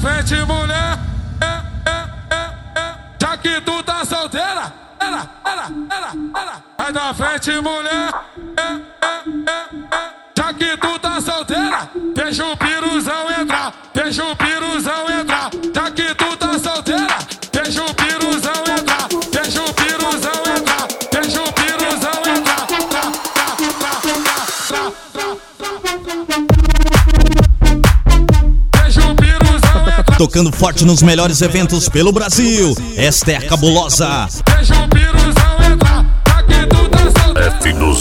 frente, mulher, já que tu tá solteira, sai da frente, mulher, já que tu tá solteira, deixa o piruzão entrar, deixa o piruzão entrar, já que tu tá solteira, deixa o piruzão entrar, deixa o piruzão entrar, deixa o piruzão entrar, deixa o piruzão entrar. Tocando forte nos melhores eventos pelo Brasil, esta é a Cabulosa. Deixa o piruzão entrar, já que tu tá solteira.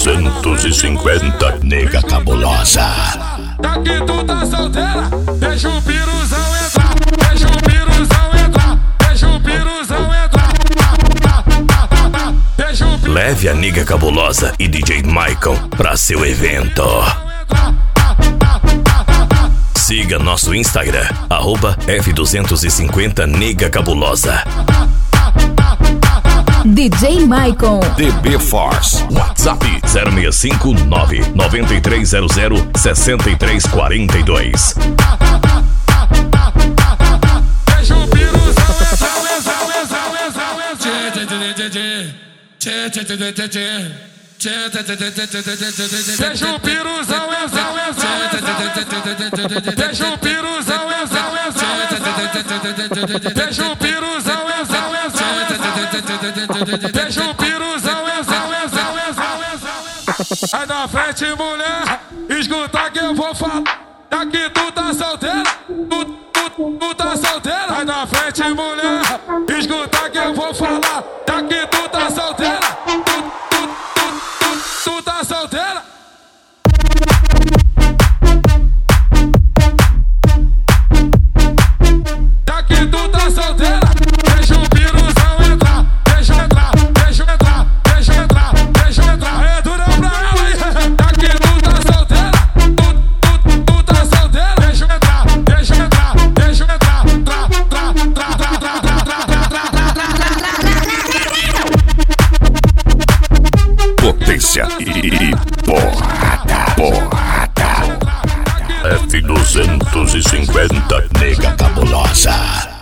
F250, nega cabulosa. Já que tu tá solteira, deixa o piruzão entrar, deixa o piruzão entrar, deixa o piruzão entrar, deixa o piruzão. Leve a nega cabulosa e DJ Michael pra seu evento. Siga nosso Instagram, @F250 nega cabulosa. DJ Michael. DB Force. WhatsApp 065-9300-6342. Deixa o piruzão deixa o piruzão deixa o piruzão deixa o piruzão deixa o piruzão sai da frente, mulher, escuta que eu vou falar, já que tu tá solteira, tu tá solteira. Sai da frente, mulher, escuta que eu vou falar, já que tu tá solteira, tu tá solteira. Já que tu tá solteira, deixa o piruzão entrar, deixa entrar, deixa entrar, deixa entrar, deixa entrar. É dura pra ela aí. Já que tu tá solteira, tu tá solteira, deixa entrar, deixa entrar, deixa entrar, Potência e porrada, porrada. F250 nega cabulosa.